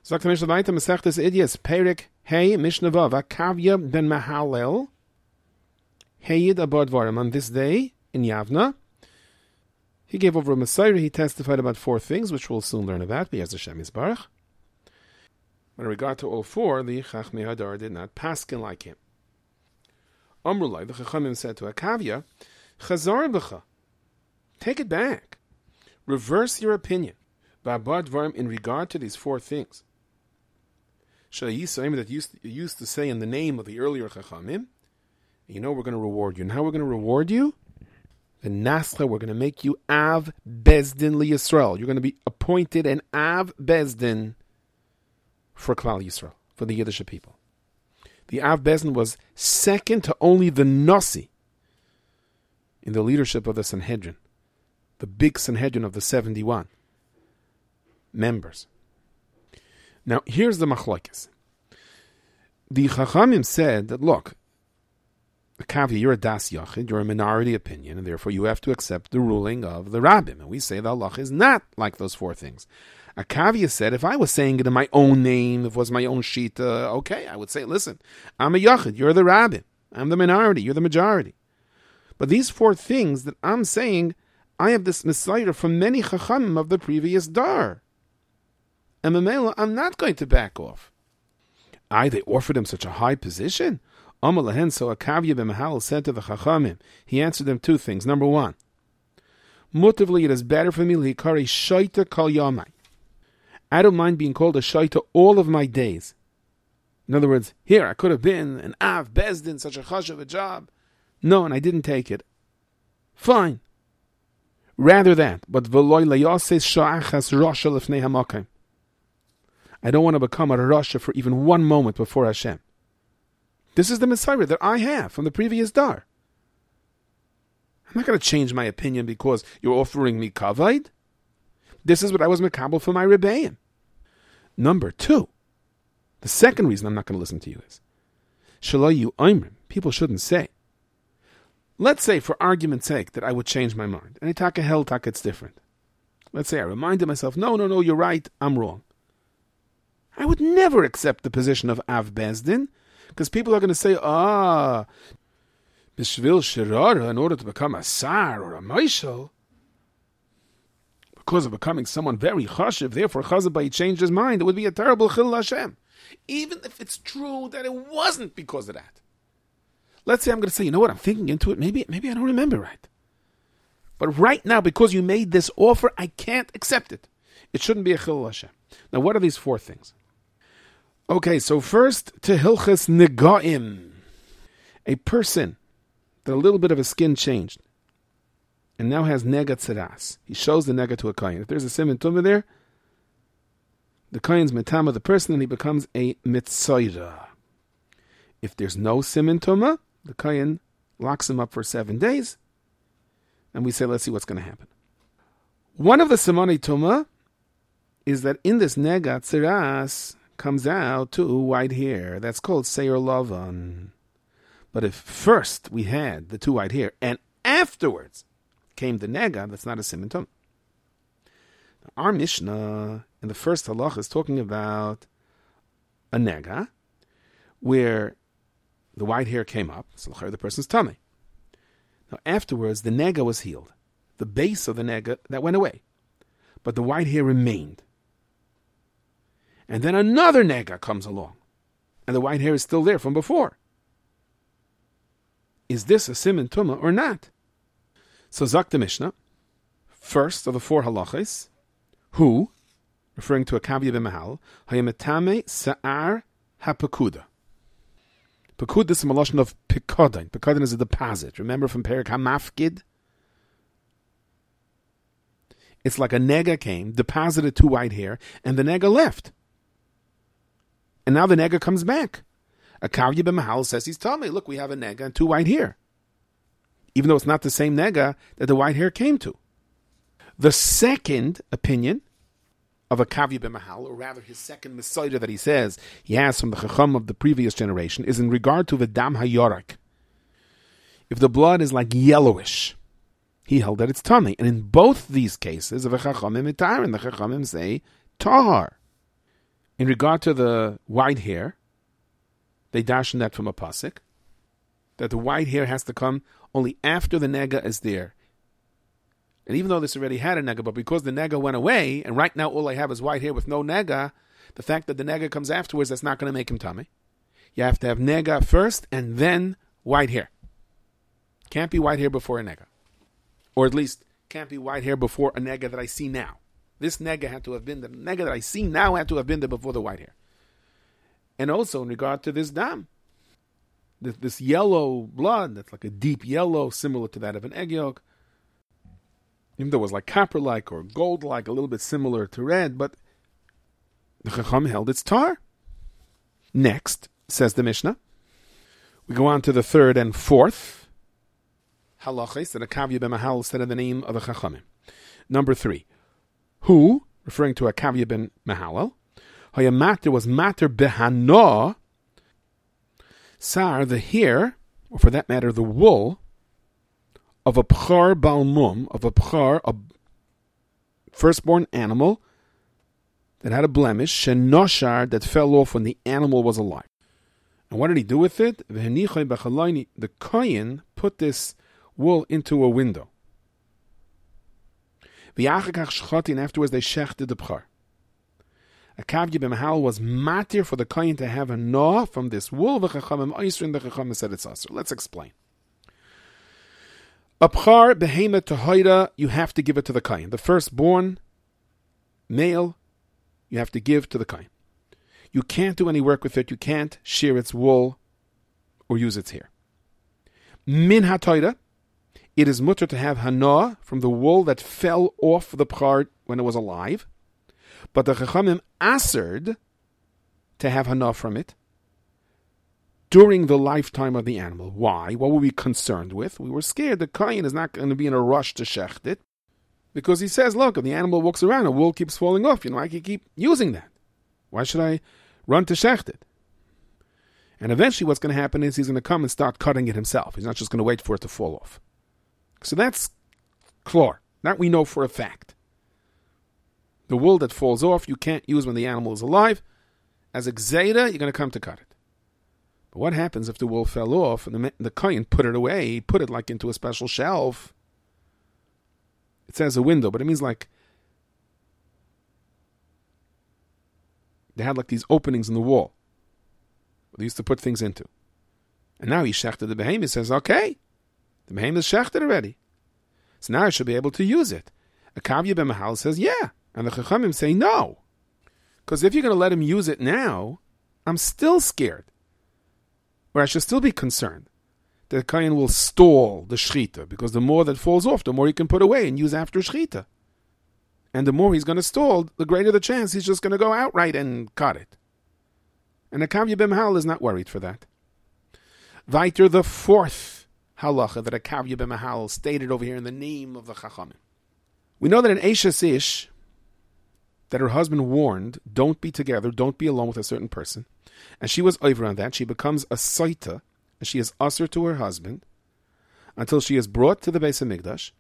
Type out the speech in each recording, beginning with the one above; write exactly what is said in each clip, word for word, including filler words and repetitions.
Sagt der Mishnah weiter, Masechtes Idias, Perik, Hey, Mishnah Vav, Akavya ben Mahalel, Heyid abad varim. On this day, in Yavna, he gave over a Messiah, he testified about four things, which we'll soon learn about, B'yaz Hashem Yisbarach. But in regard to all four, the Chachmei Hadar did not paskin like him. Amrulai, the Chachamim said to Akavya, Chazar b'cha, take it back. Reverse your opinion. Ba'abad varim in regard to these four things. Shayisayim that used, used to say in the name of the earlier Chachamim, you know we're going to reward you. And how we're going to reward you? The Nascha, we're going to make you Av Bezdin Li Yisrael. You're going to be appointed an Av Bezdin for Klal Yisrael, for the Yiddish people. The Av Bezdin was second to only the Nasi in the leadership of the Sanhedrin, the big Sanhedrin of the seventy-one members. Now, here's the machlokes. The Chachamim said that, look, Kavya, you're a das yachid, you're a minority opinion, and therefore you have to accept the ruling of the rabbim. And we say the halach is not like those four things. A Kavya said, if I was saying it in my own name, if it was my own shita, okay, I would say, listen, I'm a yachid, you're the rabbim. I'm the minority, you're the majority. But these four things that I'm saying, I have this messiah from many chachamim of the previous dar. And Mamela, I'm not going to back off. I, they offered him such a high position. Amalahen, so Akavya ben Mahal said to the Chachamim, he answered them two things. Number one, mutivli, it is better for me likari shaita kol yamai. I don't mind being called a shaita all of my days. In other words, here I could have been an Av Bezdin, such a chash of a job. No, and I didn't take it. Fine. Rather that, but v'loy layoses sha'achas rasha lefnei hamakim. I don't want to become a rasha for even one moment before Hashem. This is the Messiah that I have from the previous dar. I'm not going to change my opinion because you're offering me kavod. This is what I was mekabel for my rebbeim. Number two, the second reason I'm not going to listen to you is, shalayu oimrim, people shouldn't say. Let's say, for argument's sake, that I would change my mind. And I talk a hell talk, it's different. Let's say I reminded myself, no, no, no, you're right, I'm wrong. I would never accept the position of Av Bezdin, because people are going to say, ah, Bishvil Shirara, in order to become a Sar or a Maishal, because of becoming someone very chashiv, therefore Chazabah changed his mind, it would be a terrible Chil Hashem. Even if it's true that it wasn't because of that. Let's say I'm going to say, you know what, I'm thinking into it, maybe, maybe I don't remember right. But right now, because you made this offer, I can't accept it. It shouldn't be a Chil Hashem. Now, what are these four things? Okay, so first, to Hilchas Negaim. A person that a little bit of his skin changed and now has Nega Tzeras. He shows the Nega to a Kayin. If there's a Siman Tumah there, the Kayin's Metama the person and he becomes a Mitzoira. If there's no Siman Tumah, the Kayin locks him up for seven days and we say, let's see what's going to happen. One of the Simani Tumah is that in this Nega Tzeras comes out two white hair. That's called Seir Lavan. But if first we had the two white hair and afterwards came the Nega, that's not a Siman Tumah. Our Mishnah in the first halach is talking about a Nega where the white hair came up, so the person's tummy. Now afterwards the Nega was healed. The base of the Nega, that went away. But the white hair remained. And then another Nega comes along. And the white hair is still there from before. Is this a Siman Tumah or not? So Zak the Mishnah, first of the four halachas, who, referring to a Kavya ben Mahal, hayametame sa'ar hapakuda. Pakud is a malashon of pikodin. Pikodin is a deposit. Remember from Perik HaMafkid? It's like a Nega came, deposited two white hair, and the Nega left. And now the Nega comes back. A Kavya ben Mahal says he's telling me, look, we have a Nega and two white hair. Even though it's not the same Nega that the white hair came to. The second opinion of a Kavya ben Mahal, or rather his second Messiah that he says he has from the Chacham of the previous generation, is in regard to the Dam HaYorak. If the blood is like yellowish, he held that it's tummy. And in both these cases of a Chachamim Mitar, and the Chachamim say Tahar. In regard to the white hair, they darshan that from a pasuk, that the white hair has to come only after the nega is there. And even though this already had a nega, but because the nega went away, and right now all I have is white hair with no nega, the fact that the nega comes afterwards, that's not going to make him tummy. You have to have nega first, and then white hair. Can't be white hair before a nega. Or at least, can't be white hair before a nega that I see now. This nega had to have been, the nega that I see now had to have been there before the white hair. And also in regard to this dam, this, this yellow blood, that's like a deep yellow, similar to that of an egg yolk, even though it was like copper-like or gold-like, a little bit similar to red, but the Chacham held its tar. Next, says the Mishnah, we go on to the third and fourth halachas that a kavya b'mahal instead of the name of the Chachamim. Number three, who, referring to a kavya ben mahalal, hayamater was mater behana, sar, the hair, or for that matter, the wool, of a pchar balmum, of a pchar, a firstborn animal that had a blemish, shenoshar, that fell off when the animal was alive. And what did he do with it? The kohen put this wool into a window. And afterwards they shechted the pchar. A kavya b'mahal was matir for the kohen to have a noah from this wool. The chachamim oisrin, the chachamim said it's asur. Let's explain. A pchar behemoth tohoira, you have to give it to the kohen. The firstborn male, you have to give to the kohen. You can't do any work with it. You can't shear its wool or use its hair. Min hatoira, it is mutter to have hanoah from the wool that fell off the pchar when it was alive. But the chachamim assered to have hanoah from it during the lifetime of the animal. Why? What were we concerned with? We were scared the kohen is not going to be in a rush to shecht it, because he says, look, if the animal walks around and wool keeps falling off, you know, I can keep using that. Why should I run to shecht it? And eventually what's going to happen is he's going to come and start cutting it himself. He's not just going to wait for it to fall off. So that's klor. That we know for a fact. The wool that falls off, you can't use when the animal is alive. As a gzeira, you're going to come to cut it. But what happens if the wool fell off and the, the kohen put it away, put it like into a special shelf? It says a window, but it means like they had like these openings in the wall they used to put things into. And now he shechted the behemoth. He says, okay, the behemoth is shechted already. So now I should be able to use it. A kavya b'mahal says, yeah. And the chachamim say, no. Because if you're going to let him use it now, I'm still scared. Or I should still be concerned that the kohen will stall the shechita, because the more that falls off, the more he can put away and use after shechita. And the more he's going to stall, the greater the chance he's just going to go outright and cut it. And the kavya b'mahal is not worried for that. Weiter, the fourth halacha that a kavya b'mahal stated over here in the name of the chachamim. We know that an eishes ish, that her husband warned, don't be together, don't be alone with a certain person. And she was over on that. She becomes a saita, and she is usher to her husband until she is brought to the Beis HaMikdash.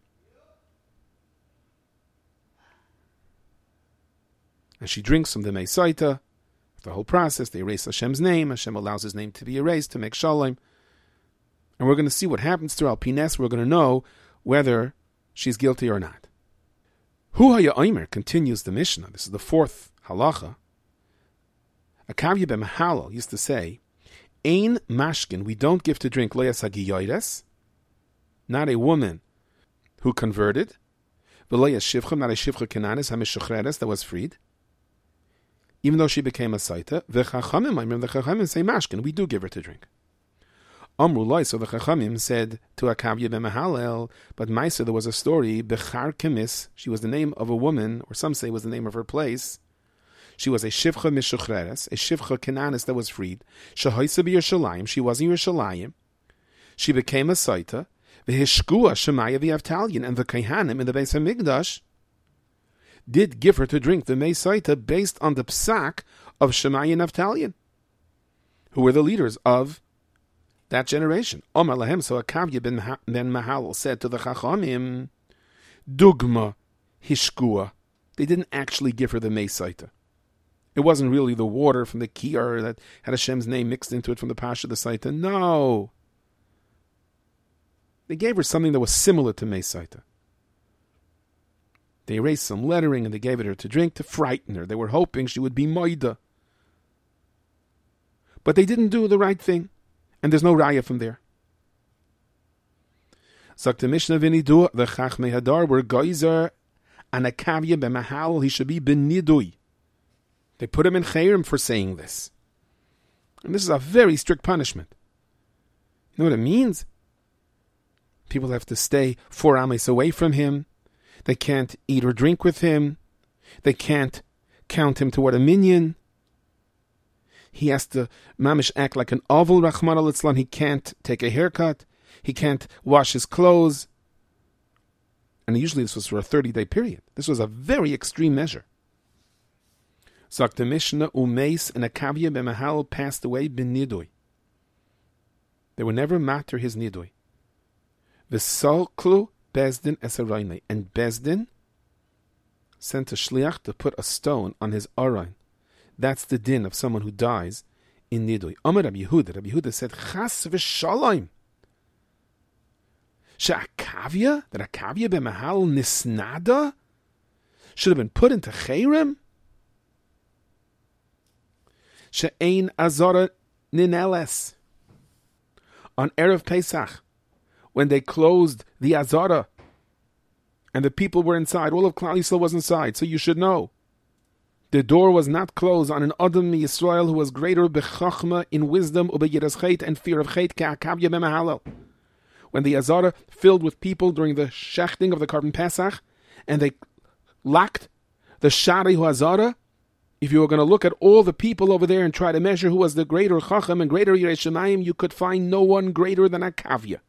And she drinks from the mei saita. The whole process, they erase Hashem's name. Hashem allows his name to be erased to make shalom. And we're going to see what happens to Al Pines. We're going to know whether she's guilty or not. Hu haya omer, continues the Mishnah. This is the fourth halacha. A kavya b'mahalal used to say, ein mashkin, we don't give to drink leas hagiyoyres, not a woman who converted, v'leas shivcha, not a shivcha kenanis hamishachreres that was freed, even though she became a saita. V'chachamim, I remember the chachamim say mashkin, we do give her to drink. Amru loy, so the chachamim said to a kavya b'mahalal, but Maisa, there was a story, bechar kemis, she was the name of a woman, or some say it was the name of her place. She was a shivcha mishuchreres, a shivcha kenanis that was freed. Shehoisa b'Yerushalayim, she was in Yerushalayim. She became a saita. V'hishkua shemaya v'avtalyin, and the kaihanim in the Beis HaMikdash did give her to drink the mei saita based on the psak of Shemaya and Avtalyan, who were the leaders of that generation. Omar lahem, so a kavya ben Mahal said to the chachamim, dugma hishkua. They didn't actually give her the mei saita. It wasn't really the water from the Kiyar that had Hashem's name mixed into it from the Pasha the Saita. No. They gave her something that was similar to Mei Saita. They erased some lettering and they gave it her to drink to frighten her. They were hoping she would be Moida. But they didn't do the right thing. And there's no raya from there. Sagt the Mishnah V'nidu, the Chachmei Hadar were geyser and a kavya b'mahal, he should be b'nidui. They put him in chayrim for saying this. And this is a very strict punishment. You know what it means? People have to stay four ames away from him. They can't eat or drink with him. They can't count him toward a minyan. He has to mamish act like an oval Rahman al-Islam. He can't take a haircut. He can't wash his clothes. And usually this was for a thirty-day period. This was a very extreme measure. Sagt the Mishnah, Umeis and Akavya b'mahal passed away bin nidui. They would never matter his nidui. V'solklu Bezdin esarayne. And Bezdin sent a shliach to put a stone on his arayn. That's the din of someone who dies in nidui. Amar Rabbi Yehuda. Rabbi Yehuda said, Chas v'shalom. She'akavya, that Akavya b'mahal nisnada should have been put into chayrim. She'ein azara nineles. On Erev Pesach, when they closed the azara, and the people were inside, all of Klal Yisrael was inside, so you should know. The door was not closed on an Adam Yisrael who was greater b'chachma in wisdom, u'beyiras chet, and fear of chet, ke'akavya b'mahalel. When the azara filled with people during the shechting of the Korban Pesach, and they locked the Shari Hu Azara, if you were going to look at all the people over there and try to measure who was the greater Chacham and greater Yirei Shemayim, you could find no one greater than Akavya.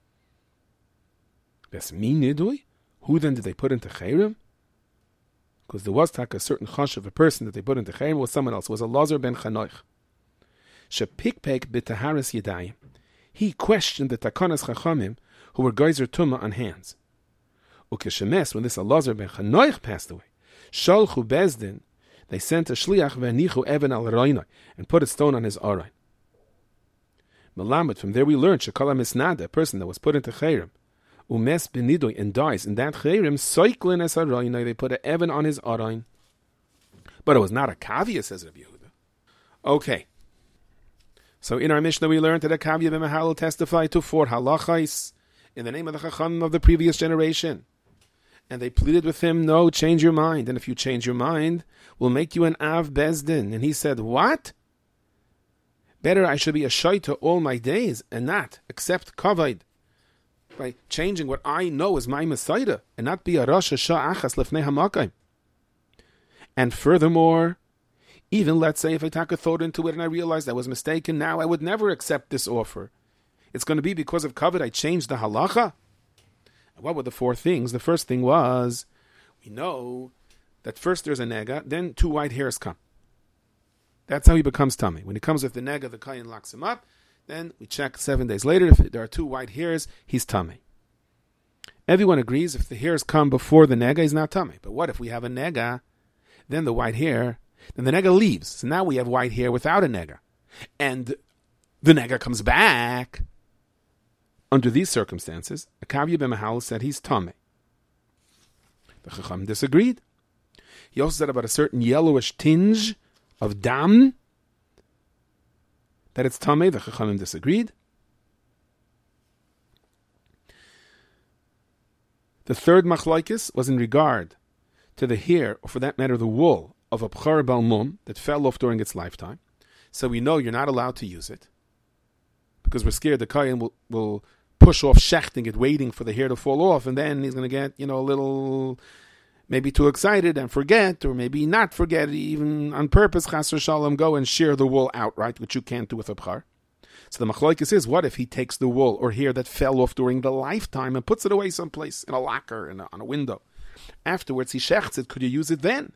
That's me nidui? Who then did they put into Chayrim? Because there was tak a certain chash of a person that they put into Chayrim was someone else. It was a Lazar ben Chanoich. Shepikpek b'taharis yadayim. He questioned the Takanas Chachamim who were geyser tumah on hands. Ukeshemes, when this Elazar ben Chanoich passed away, Shalchu Bezdin, they sent a shliach v'nichu even al roinai and put a stone on his arayn. Melamed, from there we learned shekala misnada, a person that was put into chayrim, umes benidoy, and dies in that chayrim, soiklin es araynai, they put an even on his arayn. But it was not a kavya, says Rabbi Yehuda. Okay. So in our Mishnah we learned that a kavya b'mahal testified to four halachais in the name of the chacham of the previous generation. And they pleaded with him, no, change your mind. And if you change your mind, we'll make you an Av Bezdin. And he said, what? Better I should be a shaita all my days and not accept kavod by changing what I know is my Messiah and not be a Rosh Hashanah achas lefnei hamakayim. And furthermore, even let's say if I take a thought into it and I realize I was mistaken, now I would never accept this offer. It's going to be because of kavod I changed the halacha. What were the four things? The first thing was, we know that first there's a nega, then two white hairs come. That's how he becomes tummy. When he comes with the nega, the kayin locks him up. Then we check seven days later. If there are two white hairs, he's tummy. Everyone agrees if the hairs come before the nega, he's not tummy. But what if we have a nega, then the white hair, then the nega leaves. So now we have white hair without a nega. And the nega comes back. Under these circumstances, Akavya b'mahal said he's tameh. The Chacham disagreed. He also said about a certain yellowish tinge of dam that it's tameh. The Chachamim disagreed. The third machlokes was in regard to the hair, or for that matter, the wool of a bchar balmum that fell off during its lifetime. So we know you're not allowed to use it because we're scared the kayin will will push off shechting it, waiting for the hair to fall off, and then he's going to get, you know, a little, maybe too excited and forget, or maybe not forget, even on purpose, chas v'shalom, go and shear the wool outright, which you can't do with a bchar. So the machlokes is, what if he takes the wool or hair that fell off during the lifetime and puts it away someplace, in a locker, in a, on a window? Afterwards he shechts it, could you use it then?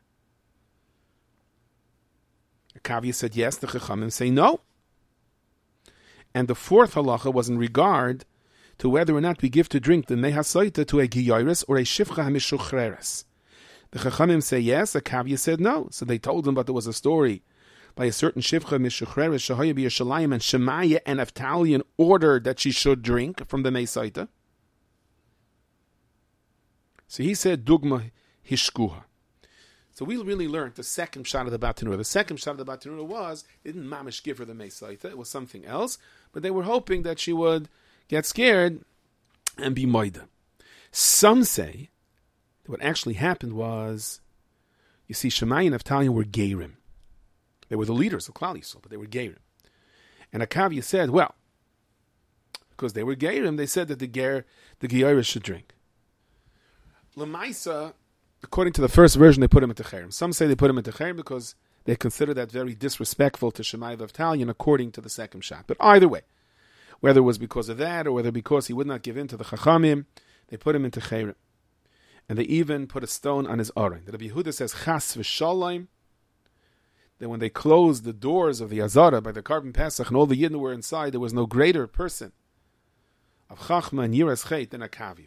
The Kavya said yes, the Chachamim say no. And the fourth halacha was in regard to whether or not we give to drink the mehasaita to a giyaris or a shifcha hamishuchreres. The Chachamim say yes, the Kavya said no. So they told him, but there was a story by a certain Shivcha Mishuchreres Shahaya B'Yerushalayim, and Shemaya and Naftalion ordered that she should drink from the Meisaita. So he said, Dugma Hishkuha. So we really learned the second shot of the Batanura. The second shot of the Batanura was, they didn't mamish give her the Meisaita, it was something else, but they were hoping that she would get scared and be moida. Some say that what actually happened was, you see, Shemai and Naftalion were Geirim. They were the leaders of Klal Yisrael, but they were Geirim. And Akavya said, well, because they were Geirim, they said that the Ger, the Geiris should drink. Lamaisa, according to the first version, they put him into Cherem. Some say they put him into Cherem because they consider that very disrespectful to Shemai and Naftalion, according to the second shot. But either way, whether it was because of that or whether because he would not give in to the Chachamim, they put him into Cherem. And they even put a stone on his aron. The Rabbi Yehuda says, Chas v'shalom, that when they closed the doors of the Azara by the Karban Pesach and all the Yidden were inside, there was no greater person of Chachma and Yiras Chet than Akavya.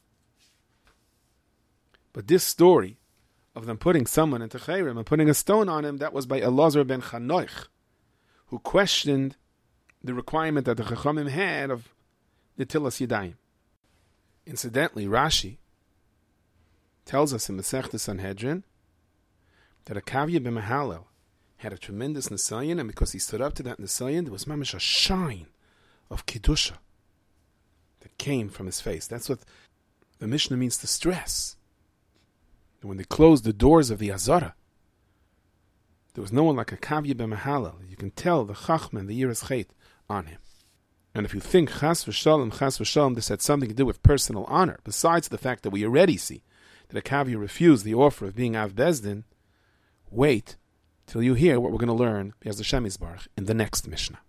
But this story of them putting someone into Cherem and putting a stone on him, that was by Elazar ben Chanoich, who questioned the requirement that the Chachamim had of Netilas Yadayim. Incidentally, Rashi tells us in Masechta Sanhedrin that Akavya ben Mahalel had a tremendous Nisayan, and because he stood up to that Nisayan, there was mamish a shine of Kedusha that came from his face. That's what the Mishnah means to stress. And when they closed the doors of the Azara, there was no one like Akavya ben Mahalel. You can tell the Chachma and the Yiras Chet on him. And if you think Chas v'Shalom, Chas v'Shalom, this had something to do with personal honor, besides the fact that we already see that Akavya refused the offer of being Av Bezdin, wait till you hear what we're going to learn, Be'ez Hashem Yisbarach, in the next Mishnah.